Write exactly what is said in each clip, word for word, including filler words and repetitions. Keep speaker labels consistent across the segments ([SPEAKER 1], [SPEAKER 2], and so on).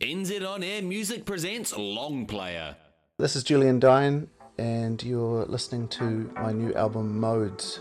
[SPEAKER 1] N Z On Air Music presents Long Player.
[SPEAKER 2] This is Julian Dine, and you're listening to my new album, Modes.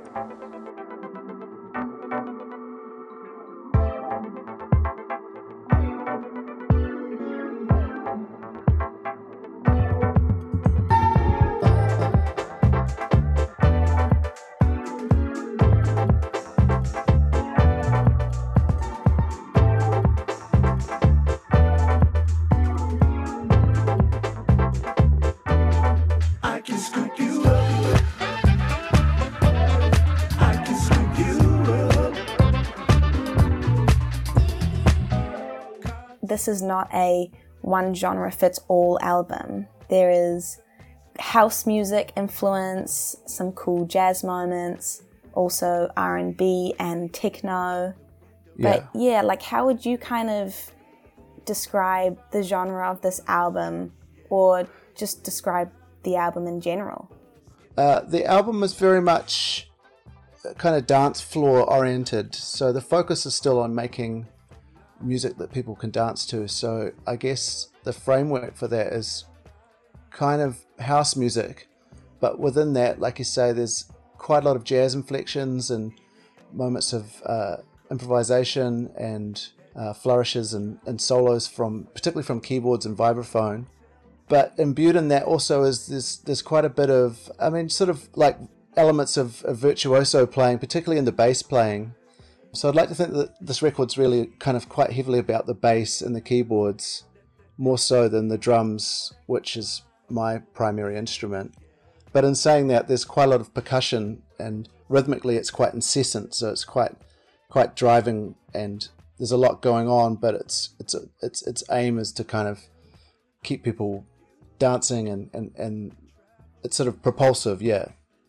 [SPEAKER 3] This is not a one genre fits all album. There is house music influence, some cool jazz moments, also R and B and techno. But yeah. yeah, like how would you kind of describe the genre of this album, or just describe the album in general?
[SPEAKER 2] Uh, the album is very much kind of dance floor oriented, so the focus is still on making music that people can dance to. So I guess the framework for that is kind of house music, but within that, like you say, there's quite a lot of jazz inflections and moments of uh, improvisation and uh, flourishes and, and solos from particularly from keyboards and vibraphone. But imbued in that also is there's there's quite a bit of, I mean, sort of like elements of, of virtuoso playing, particularly in the bass playing. So I'd like to think that this record's really kind of quite heavily about the bass and the keyboards, more so than the drums, which is my primary instrument. But in saying that, there's quite a lot of percussion, and rhythmically it's quite incessant, so it's quite quite driving, and there's a lot going on, but it's it's it's its aim is to kind of keep people dancing, and, and, and it's sort of propulsive, yeah.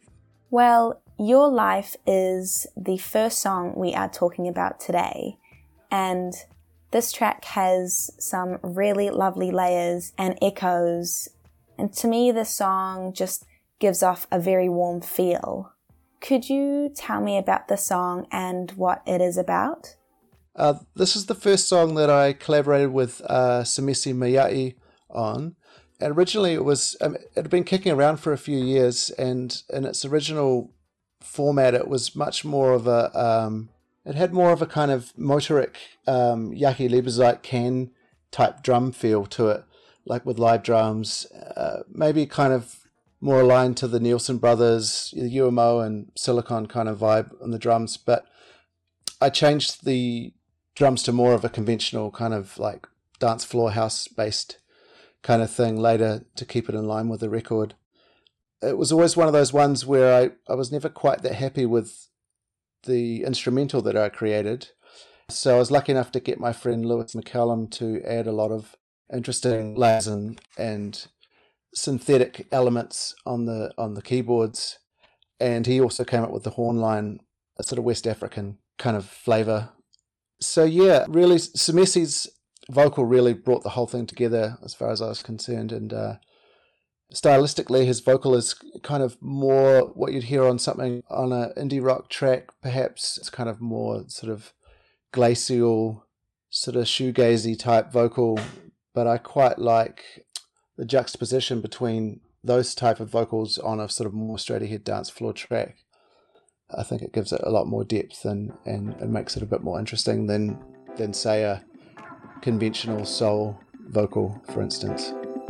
[SPEAKER 3] Well, Your Life is the first song we are talking about today, and this track has some really lovely layers and echoes, and to me this song just gives off a very warm feel. Could you tell me about the song and what it is about?
[SPEAKER 2] Uh, this is the first song that I collaborated with uh, Semesi Mayai on. And originally it was, um, it had been kicking around for a few years, and in its original format it was much more of a, um, it had more of a kind of motoric, um, Yaki Lieberzeit can type drum feel to it, like with live drums, uh, maybe kind of more aligned to the Nielsen Brothers, the U M O and Silicon kind of vibe on the drums. But I changed the drums to more of a conventional kind of like dance floor house based kind of thing later to keep it in line with the record. It was always one of those ones where I, I was never quite that happy with the instrumental that I created. So I was lucky enough to get my friend Lewis McCallum to add a lot of interesting layers and, and synthetic elements on the on the keyboards. And he also came up with the horn line, a sort of West African kind of flavour. So yeah, really Semesi's vocal really brought the whole thing together as far as I was concerned, and uh, stylistically his vocal is kind of more what you'd hear on something on an indie rock track perhaps. It's kind of more sort of glacial, sort of shoegazy type vocal, but I quite like the juxtaposition between those type of vocals on a sort of more straight ahead dance floor track. I think it gives it a lot more depth and, and, and makes it a bit more interesting than than say a conventional soul vocal, for instance.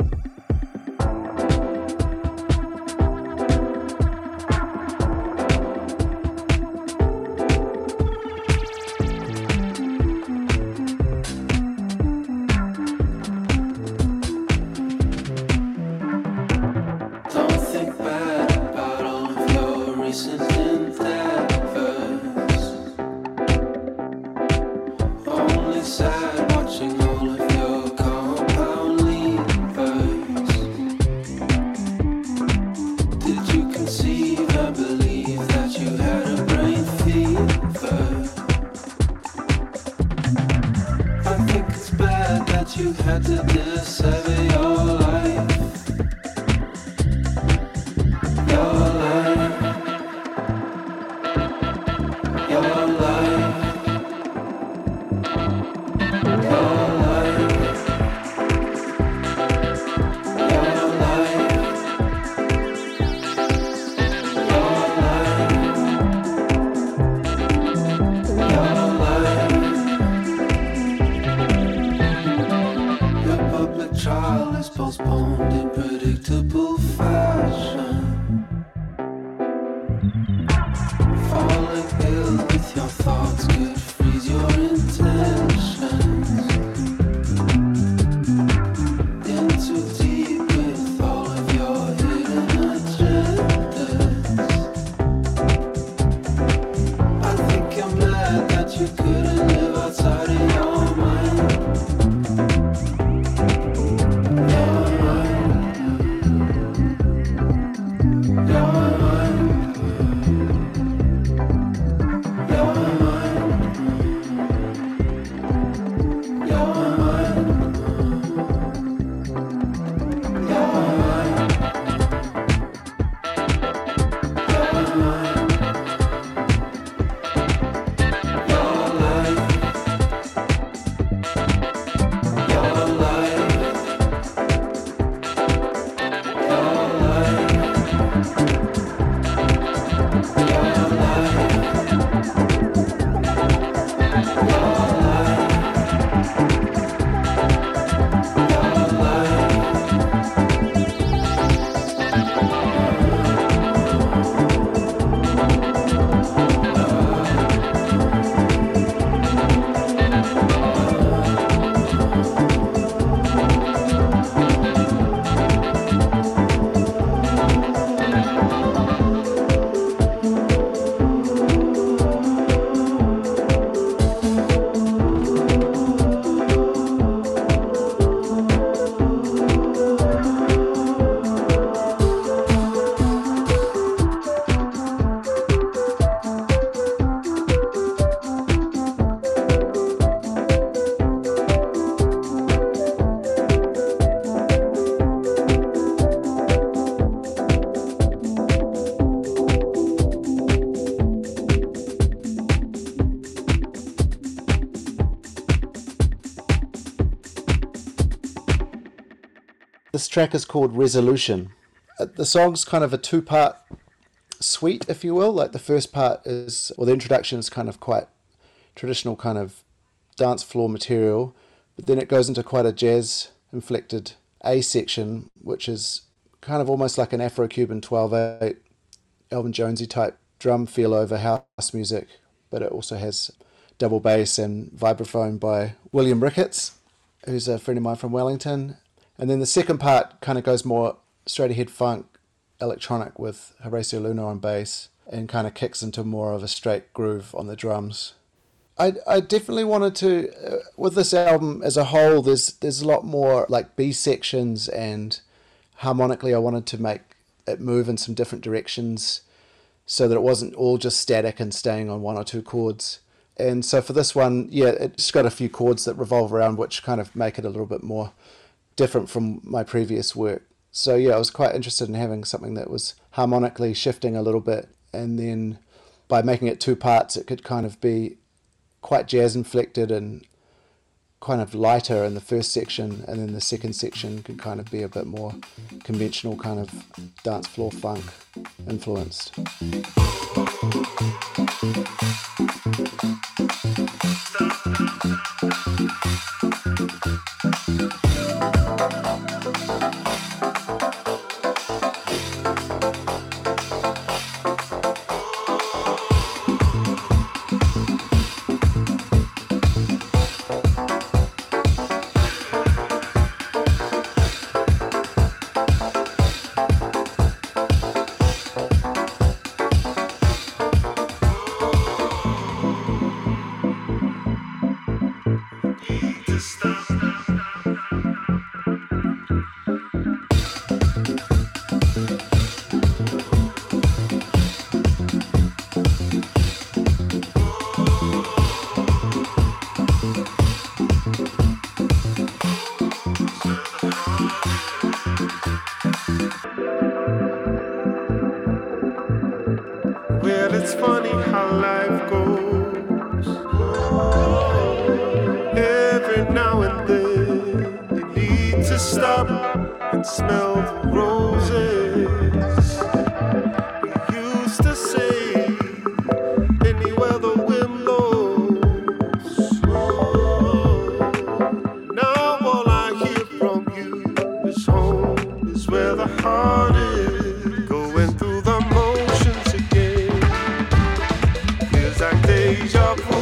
[SPEAKER 2] You had to discover your life, your life, your life, your life.
[SPEAKER 4] trial is postponed in predictable fashion. Falling ill with your thoughts could freeze your intentions. In too deep with all of your hidden agendas. I think you're mad that you couldn't live outside of your mind. Your mind. Your mind. Your mind. Your mind. Your mind. Your mind. Your life. Your life. Your life. Your life.
[SPEAKER 2] This track is called Resolution. Uh, The song's kind of a two-part suite, if you will. Like the first part is, well, the introduction is kind of quite traditional kind of dance floor material, but then it goes into quite a jazz-inflected A section, which is kind of almost like an Afro-Cuban twelve eight, Elvin Jonesy type drum feel over house music, but it also has double bass and vibraphone by William Ricketts, who's a friend of mine from Wellington. And then the second part kind of goes more straight ahead funk, electronic with Horacio Luna on bass, and kind of kicks into more of a straight groove on the drums. I I definitely wanted to, uh, with this album as a whole, there's there's a lot more like B sections, and harmonically I wanted to make it move in some different directions so that it wasn't all just static and staying on one or two chords. And so for this one, yeah, it's got a few chords that revolve around, which kind of make it a little bit more different from my previous work. So yeah, I was quite interested in having something that was harmonically shifting a little bit, and then by making it two parts, it could kind of be quite jazz inflected and kind of lighter in the first section, and then the second section could kind of be a bit more conventional, kind of dance floor funk influenced.
[SPEAKER 4] Well, it's funny how life goes. Every now and then you need to stop and smell the roses. We used to say, anywhere the wind blows. Now all I hear from you the heart is going through the motions again. Feels like deja vu.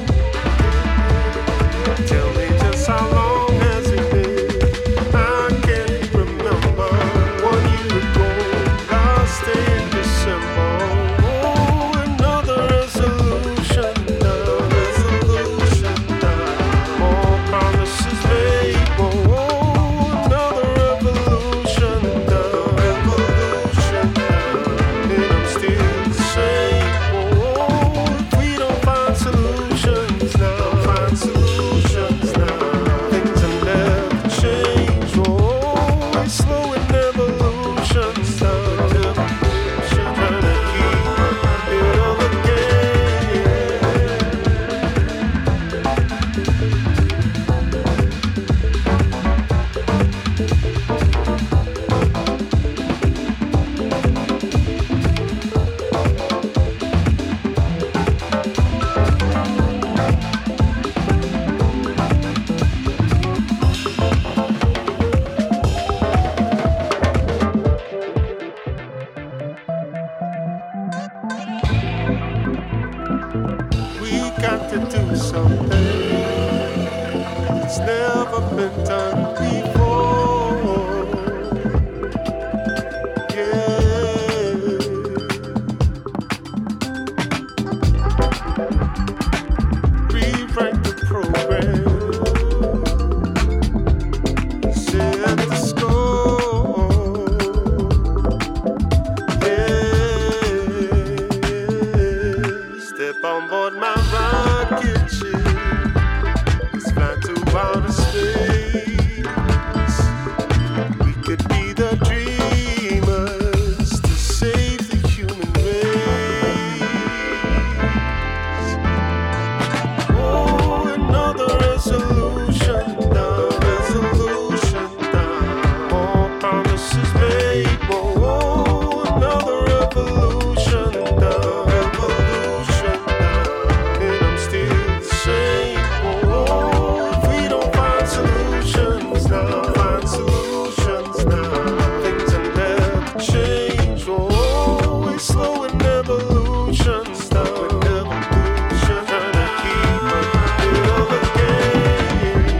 [SPEAKER 4] Tell me just how long has it been? I can't remember. One year ago, last day in December. Oh, another resolution, another resolution. More promises made. Oh, another revolution, another revolution. And I'm still the same. Oh, if we don't find solutions now, find solutions now. Things will never change. Oh, it's slow in evolutions now. Trying to keep it all again. We got to do something that's never been done before. Yeah. Rewrite the program. Set the score. Yeah. Step on board my rocket ship. Let's fly to outer space. We could be the dreamers to save the human race. Oh, another resolution, the resolution, the more promises made. Oh, another revolution, the revolution, and I'm still the same. Oh, if we don't find solutions now, find solutions now, things will never change. Oh, it's slow in evolution, slow in evolution, trying to keep it all again.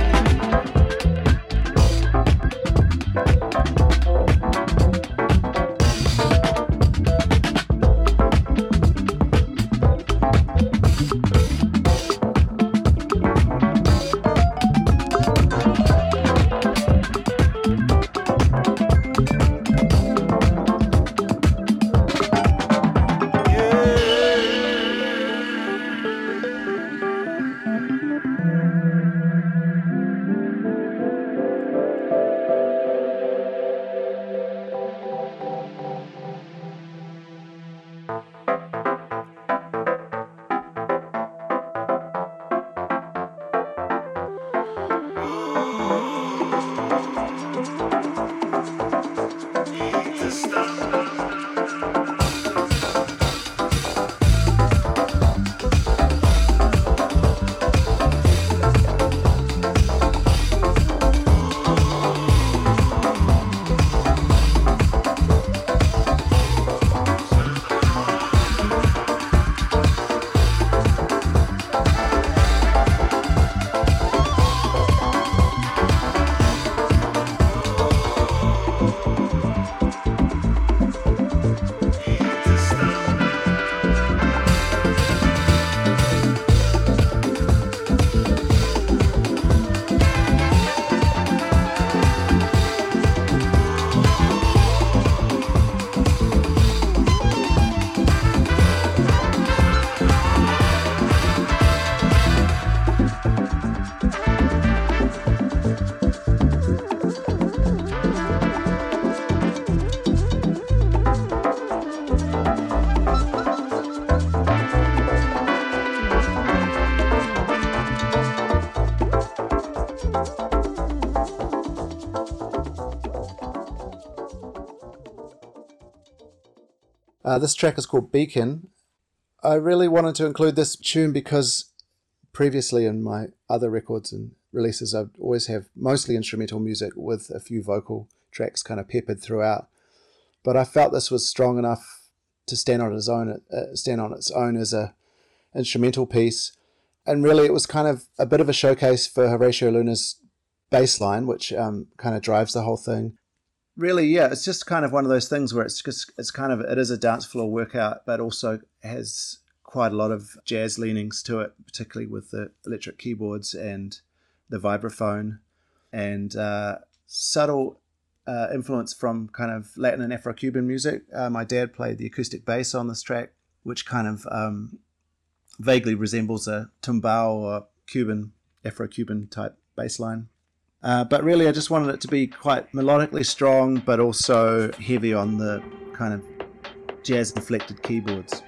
[SPEAKER 4] Need to stop.
[SPEAKER 2] Uh, this track is called Beacon. I really wanted to include this tune because previously in my other records and releases, I'd always have mostly instrumental music with a few vocal tracks kind of peppered throughout. but I felt this was strong enough to stand on its own, uh, stand on its own as a instrumental piece. And really, it was kind of a bit of a showcase for Horatio Luna's bass line, which um, kind of drives the whole thing. Really, yeah, it's just kind of one of those things where it's just it's kind of it is a dance floor workout, but also has quite a lot of jazz leanings to it, particularly with the electric keyboards and the vibraphone, and uh, subtle uh, influence from kind of Latin and Afro-Cuban music. Uh, my dad played the acoustic bass on this track, which kind of um, vaguely resembles a tumbao or Cuban, Afro-Cuban type bass line. Uh, but really, I just wanted it to be quite melodically strong, but also heavy on the kind of jazz-inflected keyboards.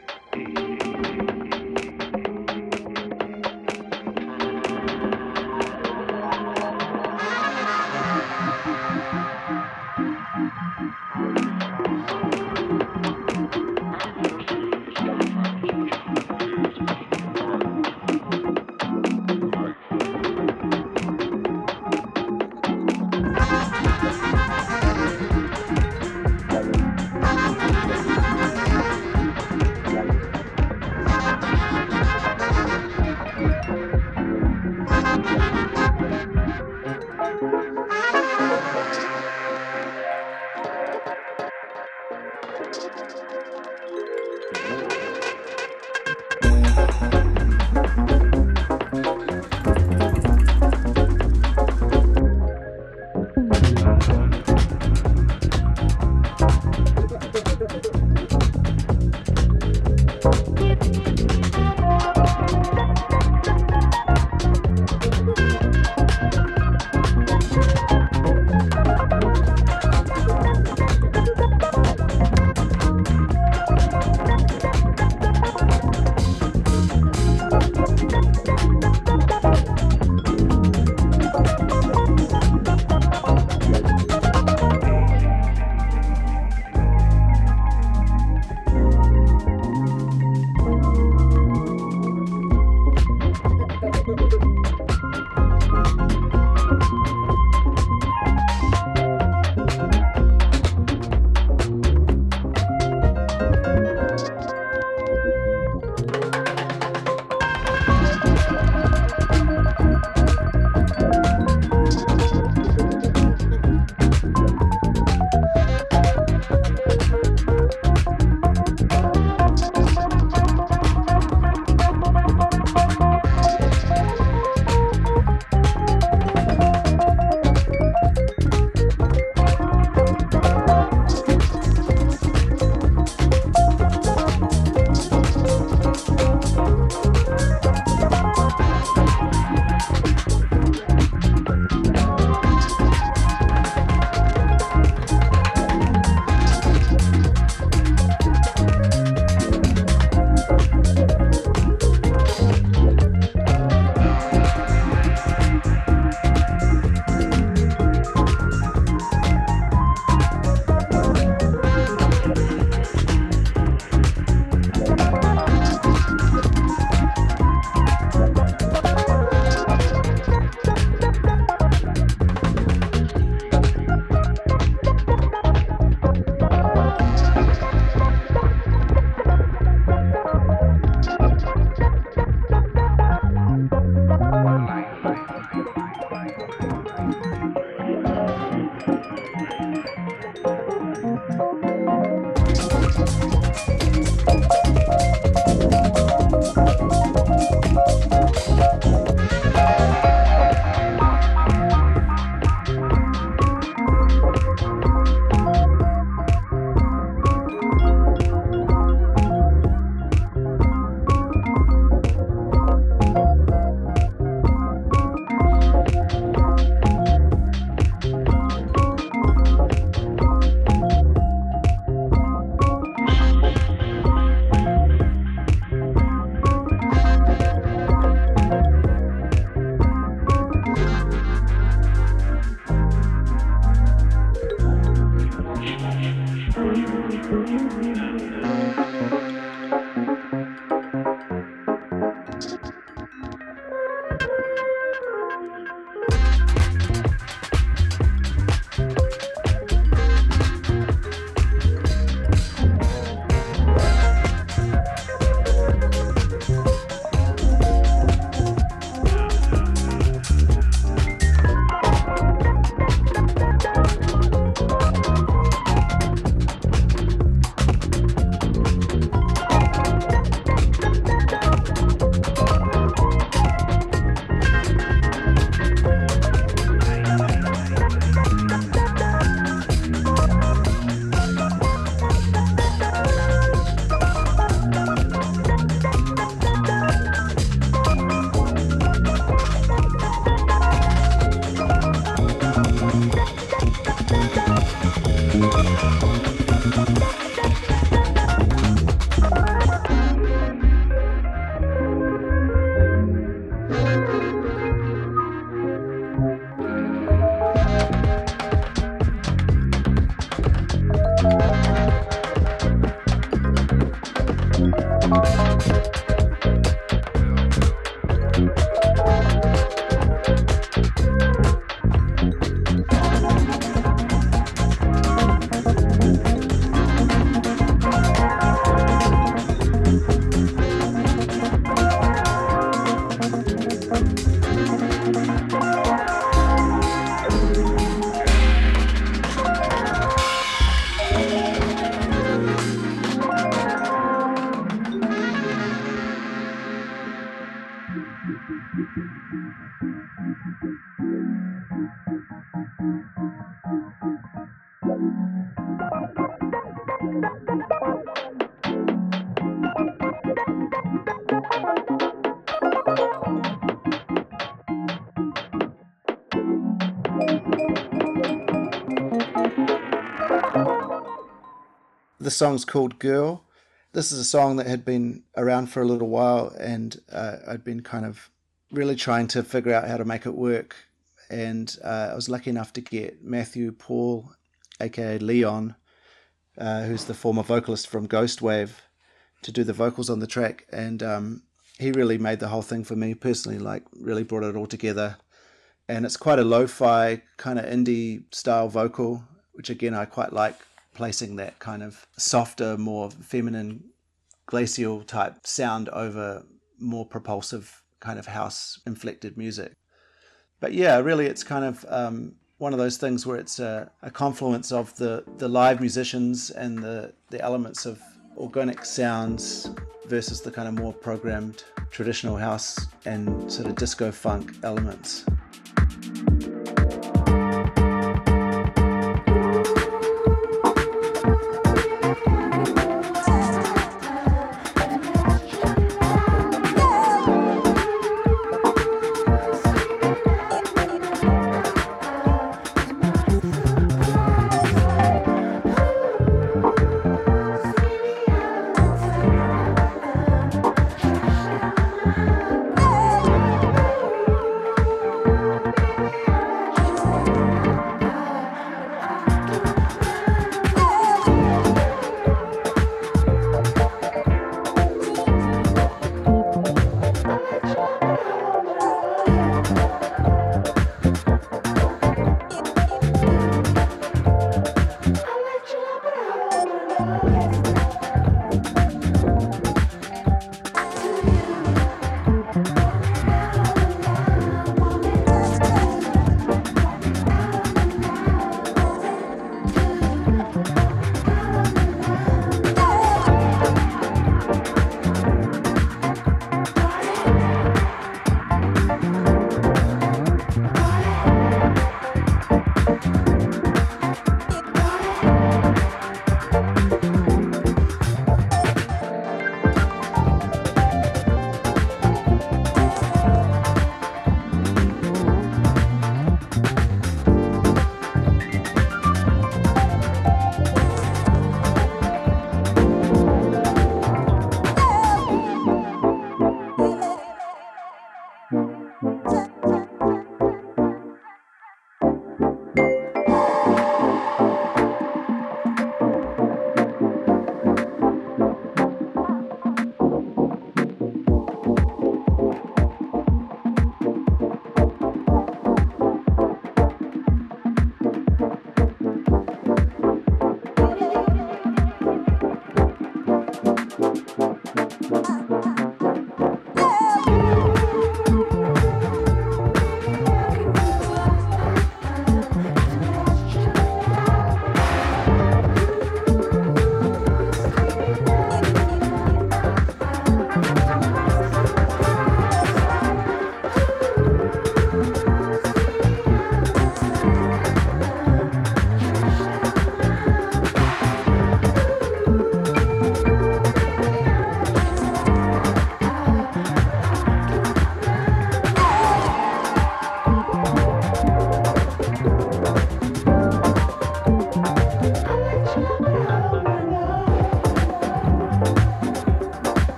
[SPEAKER 2] The song's called Girl. This is a song that had been around for a little while, and uh, I'd been kind of really trying to figure out how to make it work. And uh, I was lucky enough to get Matthew Paul, aka Leon, uh, who's the former vocalist from Ghostwave, to do the vocals on the track. And um, he really made the whole thing for me personally, like really brought it all together. And it's quite a lo-fi kind of indie style vocal, which again I quite like, placing that kind of softer, more feminine, glacial type sound over more propulsive kind of house inflected music. But yeah, really it's kind of um, one of those things where it's a, a confluence of the, the live musicians and the, the elements of organic sounds versus the kind of more programmed traditional house and sort of disco funk elements.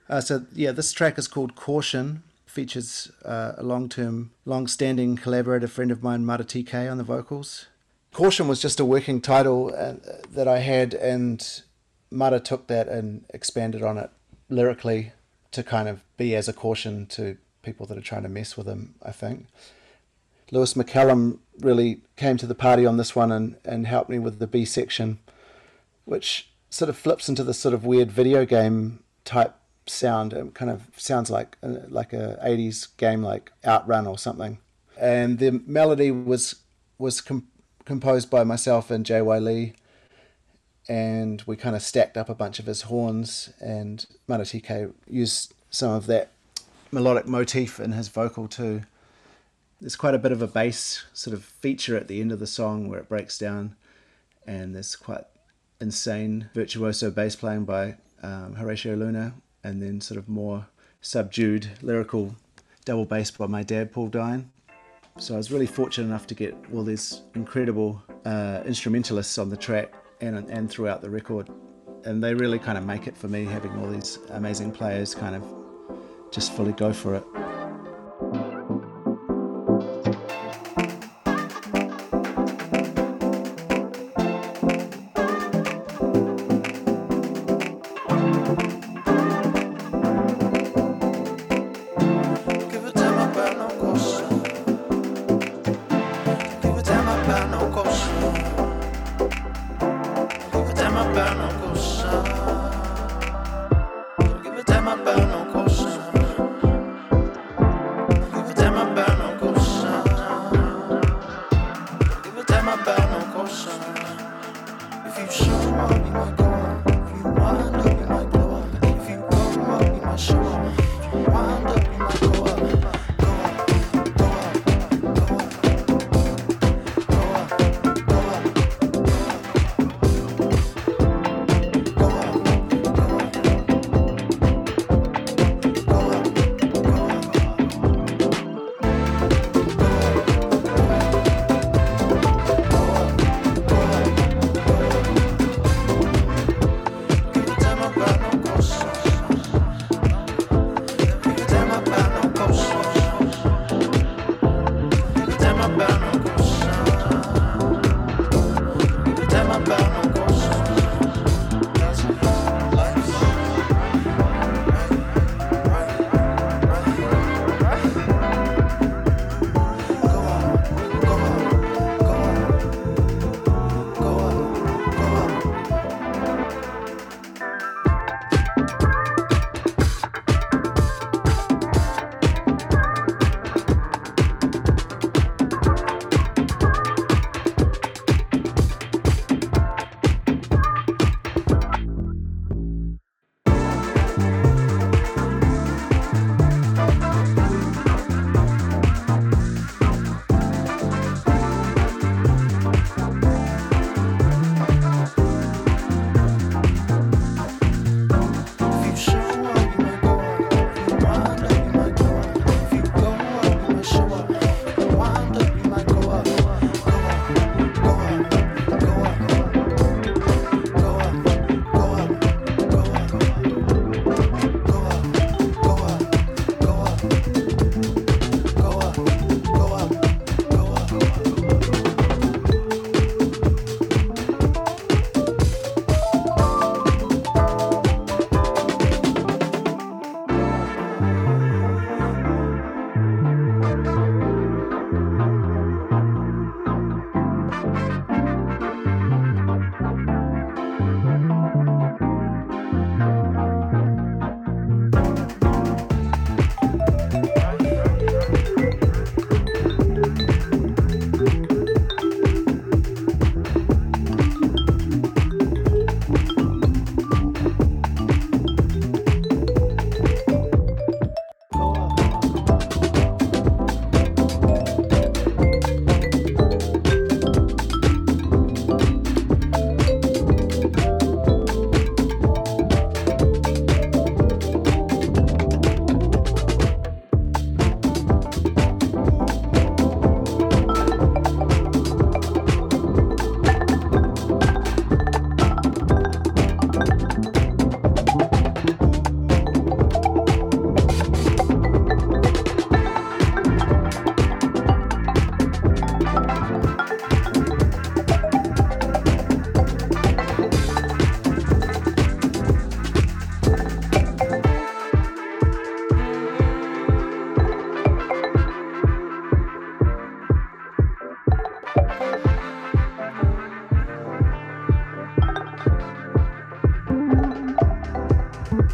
[SPEAKER 2] Uh, so yeah, this track is called Caution. Features uh, a long-term, long-standing collaborator friend of mine, Mara T K, on the vocals. Caution was just a working title uh, that I had, and Mara took that and expanded on it lyrically to kind of be as a caution to people that are trying to mess with him, I think. Lewis McCallum really came to the party on this one and, and helped me with the B section, which sort of flips into this sort of weird video game type sound. It kind of sounds like like a eighties game like Outrun or something. And the melody was was com- composed by myself and J Y Lee, and we kind of stacked up a bunch of his horns, and Mara T K used some of that melodic motif in his vocal too. There's quite a bit of a bass sort of feature at the end of the song where it breaks down, and there's quite insane virtuoso bass playing by um, Horatio Luna, and then sort of more subdued lyrical double bass by my dad, Paul Dine. So I was really fortunate enough to get all these incredible uh, instrumentalists on the track and and throughout the record. And they really kind of make it for me, having all these amazing players kind of just fully go for it.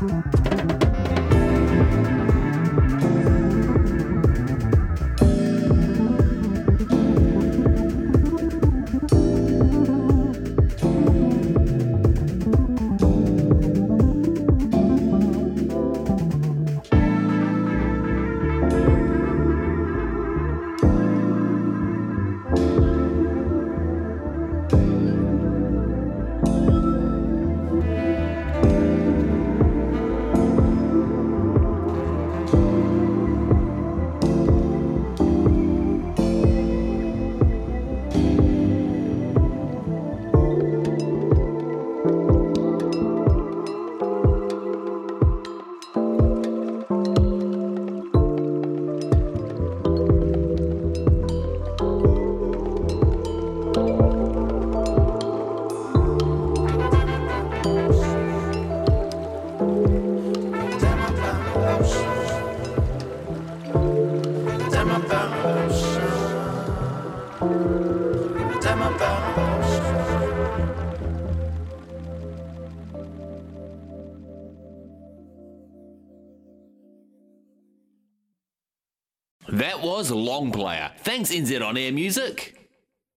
[SPEAKER 1] That was Long Player. Thanks, N Z On Air Music.